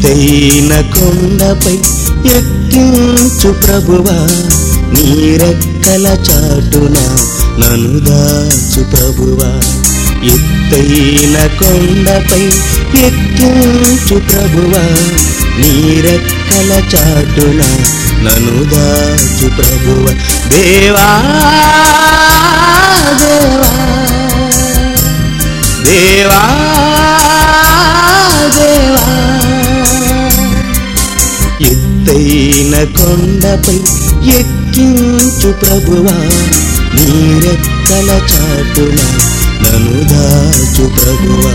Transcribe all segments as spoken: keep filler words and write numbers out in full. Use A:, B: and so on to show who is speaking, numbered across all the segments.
A: ఎత్తైన కొండపై ఎక్కించు ప్రభువా, నీ రెక్కల చాటున నన్ను దాచు ప్రభువా. ఎత్తైన కొండపై ఎక్కించు ప్రభువా, నీ రెక్కల చాటున నన్ను దాచు ప్రభువా. దేవా దేవా దేవా దేవా, ఎత్తైన కొండపై ఎక్కించు ప్రభువా, నీ రెక్కల చాటున నన్ను దాచు ప్రభువా.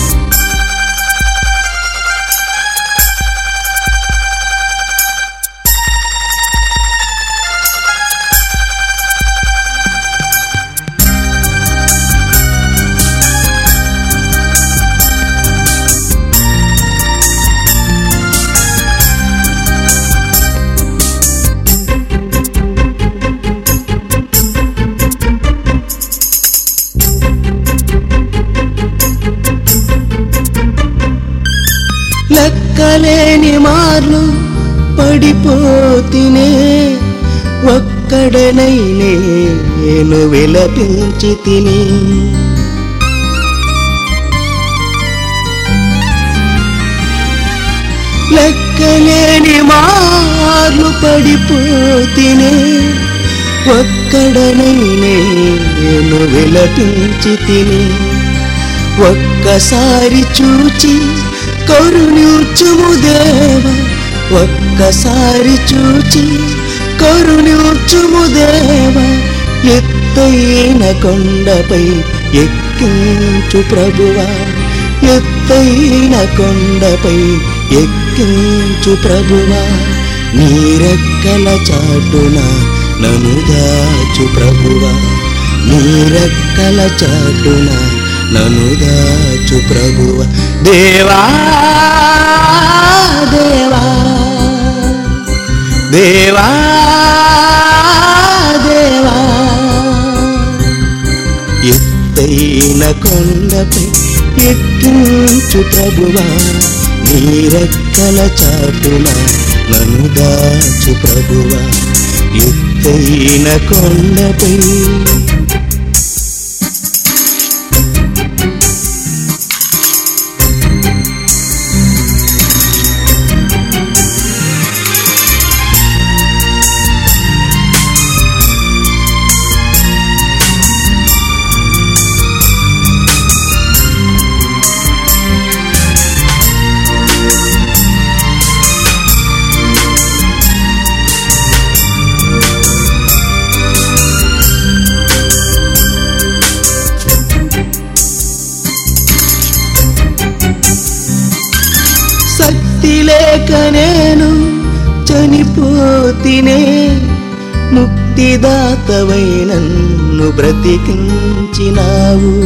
A: లెక్కలేని మార్లు పడిపోతినే, ఒక్కడనై నేను విలపించి తిని. లెక్కలేని మార్లు పడిపోతినే, ఒక్కడనై నేను విలపించి తిని. ఒక్కసారి చూచి కరుణించుము దేవా, ఒక్కసారి చూచి కరుణించుము దేవా. ఎత్తైన కొండపై ఎక్కించు ప్రభువా, ఎత్తైన కొండపై ఎక్కించు ప్రభువా. నీ రెక్కల చాటున నన్ను దాచు ప్రభువా, నీ రెక్కల చాటున నన్ను దాచు ప్రభువా. దేవా దేవా దేవా దేవా, ఎత్తైన కొండపై ఎక్కించు ప్రభువా, నీ రెక్కల చాటున నన్ను దాచు ప్రభువా. ఎత్తైన కొండపై శక్తి లేక నేను చనిపోతినే, ముక్తిదాతవై నన్ను బ్రతికించినావు.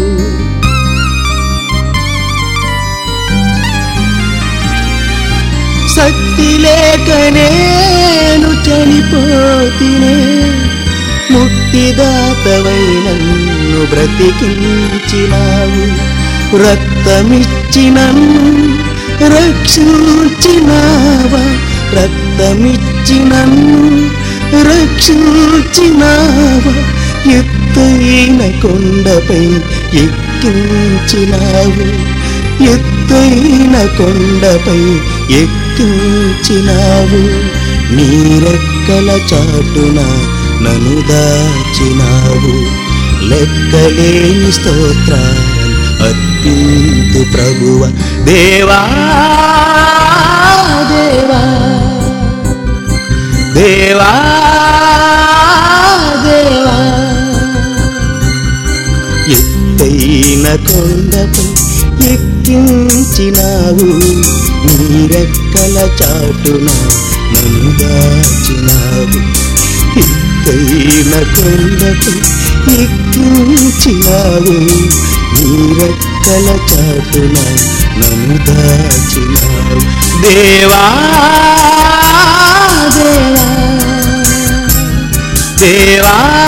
A: శక్తి లేక నేను చనిపోతినే, ముక్తిదాతవై నన్ను బ్రతికించినావు. రక్తమిచ్చి నన్ను రక్షించినావా, రక్తమిచ్చి నన్ను రక్షించినావా. ఎత్తైన కొండపై ఎక్కించినావు, ఎత్తైన కొండపై ఎక్కించినావు. నీ రెక్కల చాటున నన్ను దాచినావు. లెక్కలేని స్తోత్రాలు అర్పింతు ప్రభువా. దేవా దేవా దేవా దేవా, ఎత్తైన కొండపై ఎక్కించినావు, నీ రెక్కల చాటున నన్ను దాచినావు. ఎత్తైన కొండపై ఎక్కించినావు, నీ రెక్కల చాటున నన్ను దాచినావు. దేవా దేవా దేవా